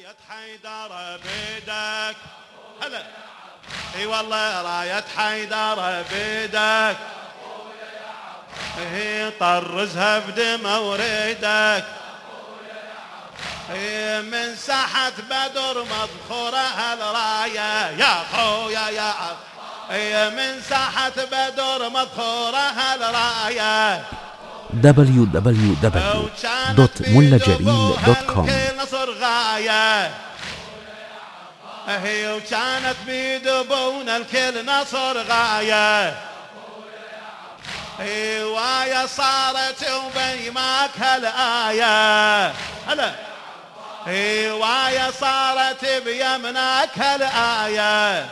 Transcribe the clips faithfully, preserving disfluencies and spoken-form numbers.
راية حيدر بيدك هلا اي والله راية حيدر بيدك هي طرزها بدمه وريدك هي من ساحة بدر مذخورة هالراية يا خويا يا هي من ساحة بدر مذخورة هالراية دبليو دبليو دبليو دوت ملا جليل دوت كوم. نصر غاية هي وكانت بيد ابونا الكل نصر غاية هي وايا صارت وبيماك هالآية هلا هي وايا صارت بيمناك هالآية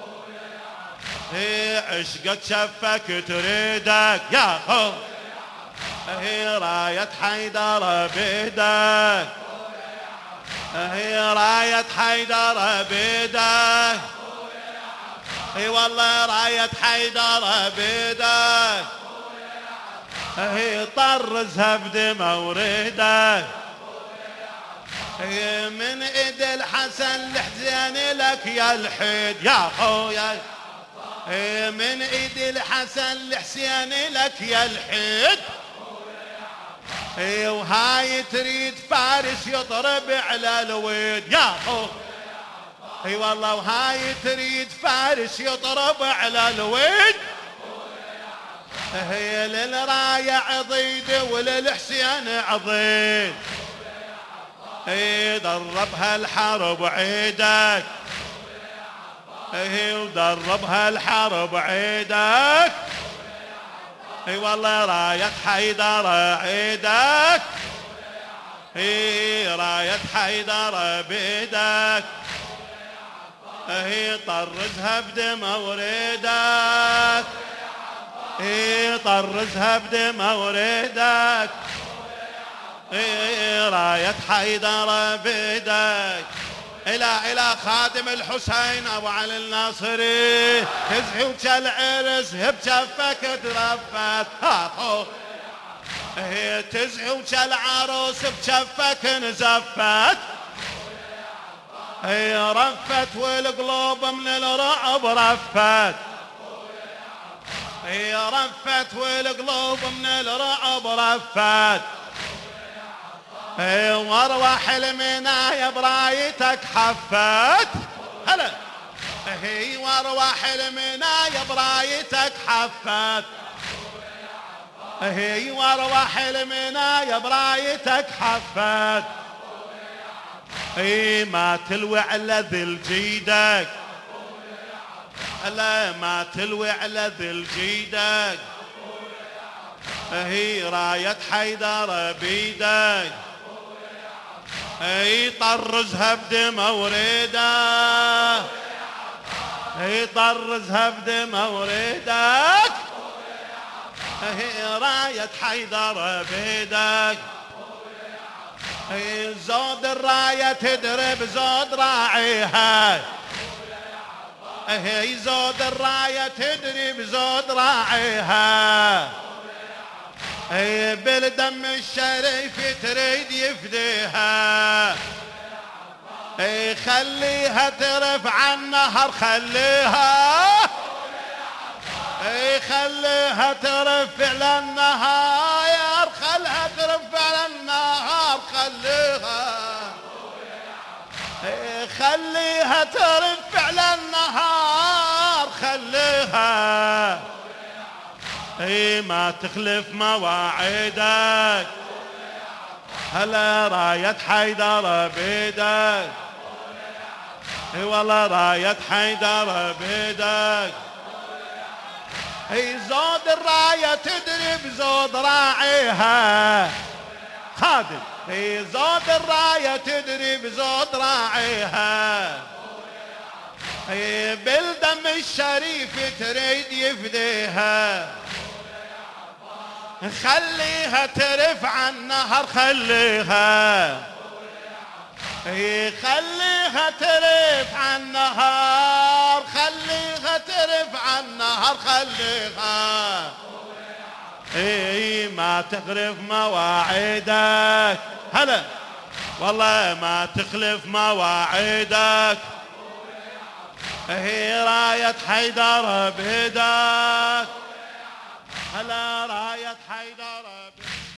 هي عشقك شفك تريدك يا خو هي راية حيدر بيدك هي راية حيدر بيدك هي والله راية حيدر بيدك هي طرزها بدمه وريدك هي من ايد الحسن الحسين لك يا الحيد يا خويا هي من ايد الحسن الحسين لك يا الحيد هي وهاي تريد فارس يضرب على الويد يا خو هي والله وهاي تريد فارس يضرب على الويد هي للراية عضيد وللحسين عضيد هي دربها الحرب عيدك هي ودربها الحرب عيدك اي والله راية حيدر عيدك هي راية حيدر بيدك هي طرزها بدمه وريدك هي طرزها بدمه وريدك هي راية حيدر بيدك إلى إلى خادم الحسين أبو علي الناصري تزحي وكالعرس بجفك ترفت هاخو هي تزحي وكالعروس بجفك نزفت هي رفت والقلوب من الرعب رفت هي رفت والقلوب من الرعب رفت هي وارواح المنايا برايتك حفت هلا هي وارواح المنايا برايتك حفت هي وارواح المنايا برايتك حفت هي ما تلوي على ذل جيدك لا ما تلوي على ذل جيدك هي راية حيدر بيدك هي طرزها بدمه وريدك هي طرزها بدمه وريدك هي راية حيدر بيدك هي زود الراية تدرب زود راعيها هي زود الراية تدرب زود راعيها هي بالدم الشريف تريد يفديها هي خليها ترفع النهر خليها هي خليها ترفع للنهار خلها ترفع للنهار خليها هي خليها ترفع للنهار خليها هي ما تخلف مواعيدك هلا راية حيدر بيدك هي والله راية حيدر بيدك هي زود الراية تدري بزود راعيها خادم هي زود الراية تدري بزود راعيها هي بالدم الشريف تريد يفديها خليها ترفع النهر خليها هي خليها ترفع النهر خليها ترفع النهر خليها هي ما تغرف مواعيدك هلا والله ما تخلف مواعيدك هي راية حيدر بيدك